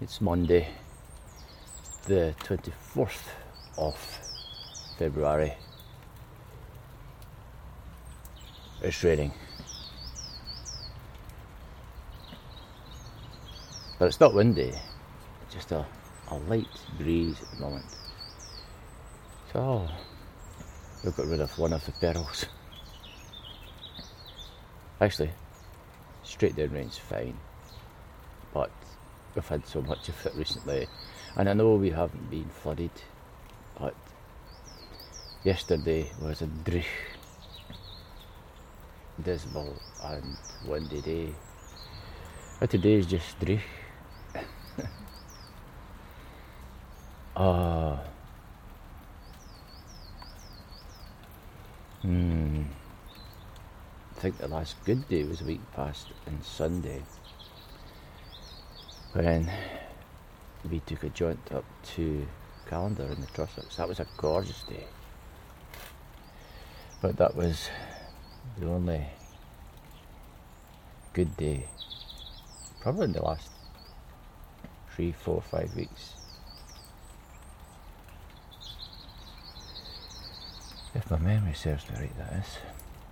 It's Monday, the 24th of February. It's raining. But it's not windy, it's just a light breeze at the moment. So, we've got rid of one of the perils. Actually, straight down rain's fine, but we've had so much of it recently, and I know we haven't been flooded, but yesterday was a dismal and windy day, and today is just dreich. I think the last good day was a week past on Sunday, when we took a joint up to Callander in the Trossachs. That was a gorgeous day, but that was the only good day probably in the last 3, 4, 5 weeks. If my memory serves me right, that is.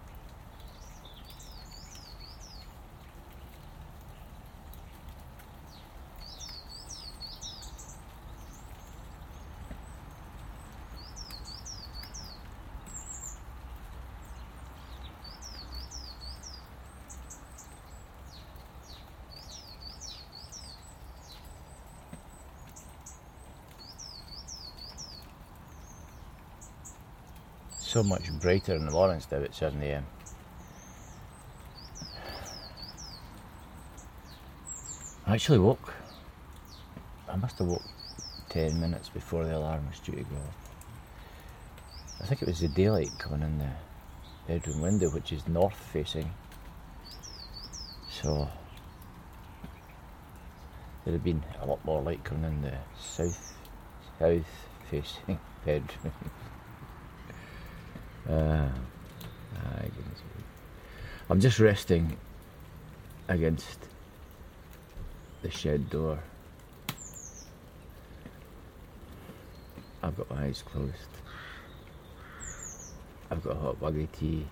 So much brighter in the mornings now at 7 a.m. I actually woke. I must have woke 10 minutes before the alarm was due to go off. I think it was the daylight coming in the bedroom window, which is north facing. So there'd have been a lot more light coming in the south facing bedroom. I'm just resting against the shed door. I've got my eyes closed. I've got a hot mug of tea.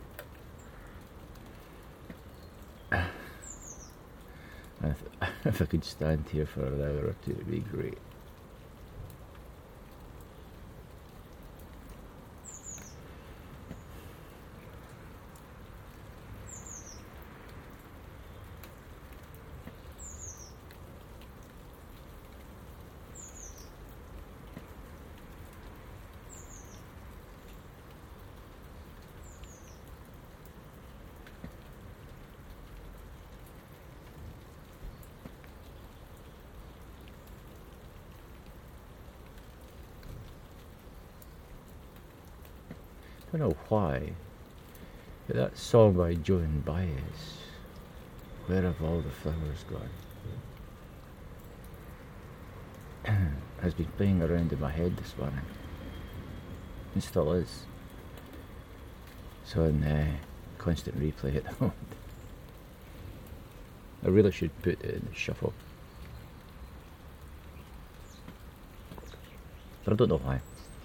And if I could stand here for an hour or two, it'd be great. I don't know why, but that song by Joan Baez, "Where Have All the Flowers Gone," has been playing around in my head this morning, and still is. So in constant replay at the moment. I really should put it in the shuffle, but I don't know why.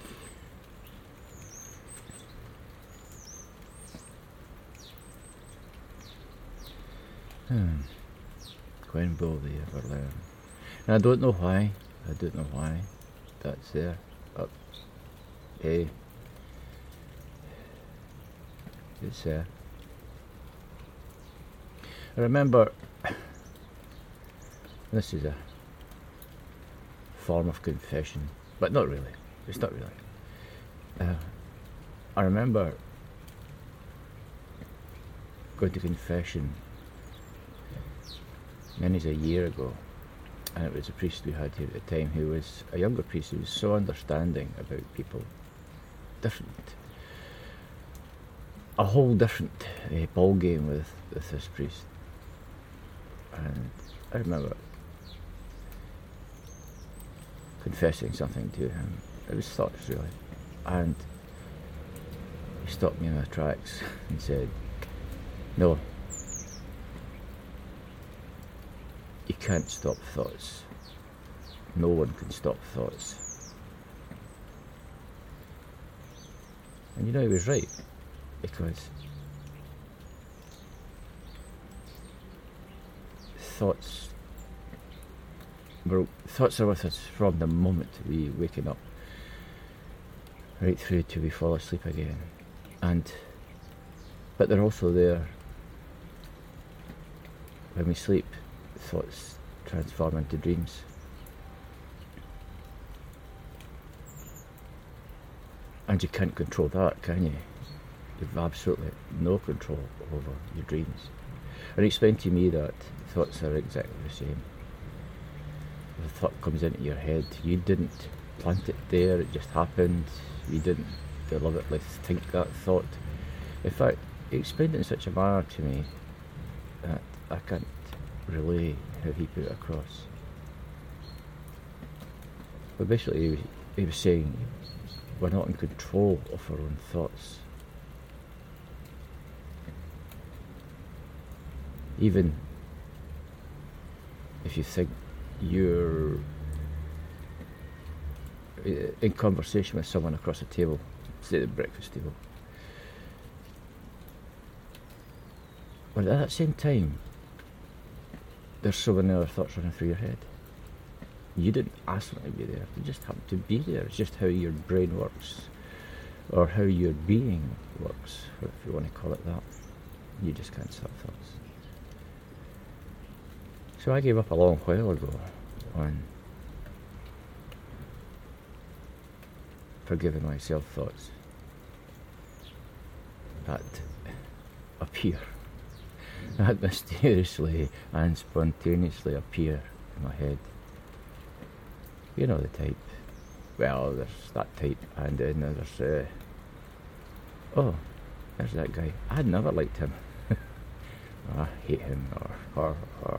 When will they ever learn? And I don't know why. That's there. Up. Hey. It's there. I remember, this is a form of confession, but not really. It's not really. I remember going to confession many a year ago, and it was a priest we had here at the time who was a younger priest who was so understanding about people. A whole different ball game with this priest. And I remember confessing something to him. It was thoughts, really. And he stopped me in my tracks and said, "No, you can't stop thoughts. No one can stop thoughts. And you know, he was right, because thoughts are with us from the moment we waken up, right through till we fall asleep again. But they're also there when we sleep. Thoughts transform into dreams. And you can't control that, can you? You've absolutely no control over your dreams. And explain to me that thoughts are exactly the same. If a thought comes into your head, you didn't plant it there, it just happened. You didn't deliberately think that thought. In fact, he explained it in such a manner to me that I can't relay how he put it across. But basically, he was saying we're not in control of our own thoughts. Even if you think you're in conversation with someone across a table, say the breakfast table, but at that same time, there's so many other thoughts running through your head. You didn't ask them to be there, they just happen to be there. It's just how your brain works, or how your being works, if you want to call it that. You just can't stop thoughts. So I gave up a long while ago on forgiving myself thoughts that appear, that mysteriously and spontaneously appear in my head. You know the type. Well, there's that type, and then there's oh, there's that guy. I never liked him. I hate him, or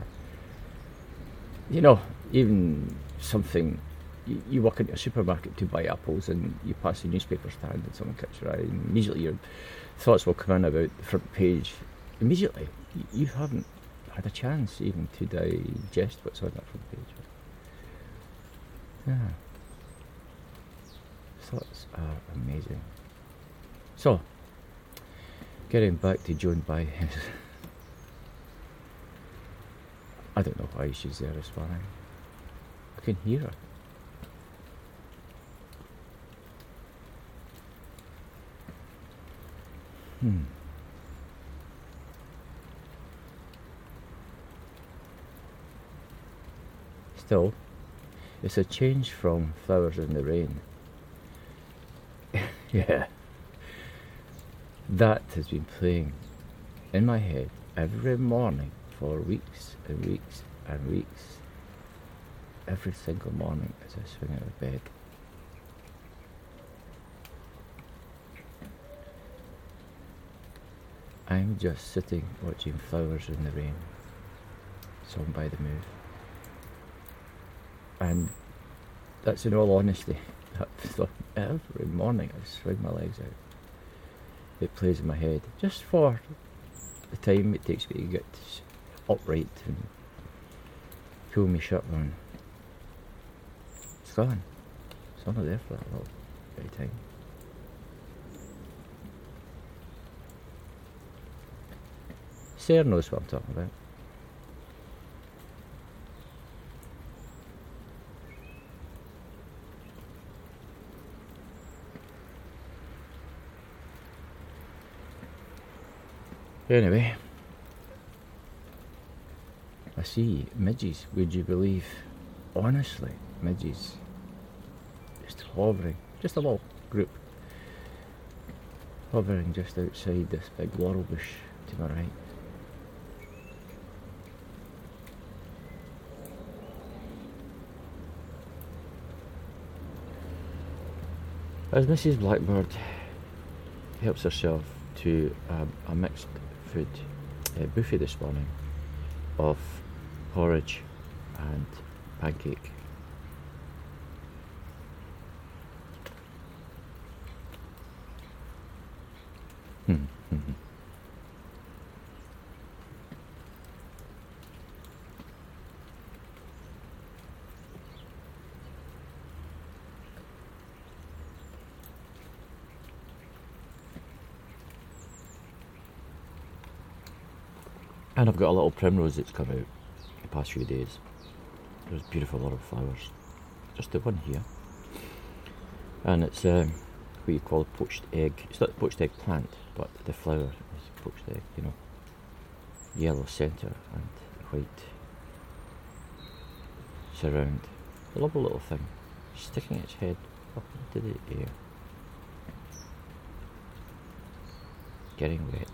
you know, even something. You walk into a supermarket to buy apples, and you pass a newspaper stand, and someone catches your eye, and immediately your thoughts will come in about the front page. Immediately, you haven't had a chance even to digest what's on that front page. Yeah. Thoughts are amazing. So, getting back to Joan Baez. I don't know why she's there this morning. I can hear her. Still, it's a change from Flowers in the Rain. Yeah. That has been playing in my head every morning for weeks and weeks and weeks. Every single morning as I swing out of bed. I'm just sitting watching Flowers in the Rain, sung by the Mood. And that's in all honesty. Every morning I swing my legs out. It plays in my head, just for the time it takes me to get upright and pull my shirt on. It's gone. It's only there for that little bit of time. Sarah knows what I'm talking about. Anyway, I see midges, would you believe? Honestly, midges. Just hovering, just a little group. Hovering just outside this big laurel bush to my right. As Mrs. Blackbird helps herself to a mixed food buffet this morning of porridge and pancake. And I've got a little primrose that's come out the past few days. There's beautiful little flowers. Just the one here. And it's what you call a poached egg. It's not a poached egg plant, but the flower is poached egg, you know. Yellow centre and white surround. A lovely little thing, sticking its head up into the air. Getting wet.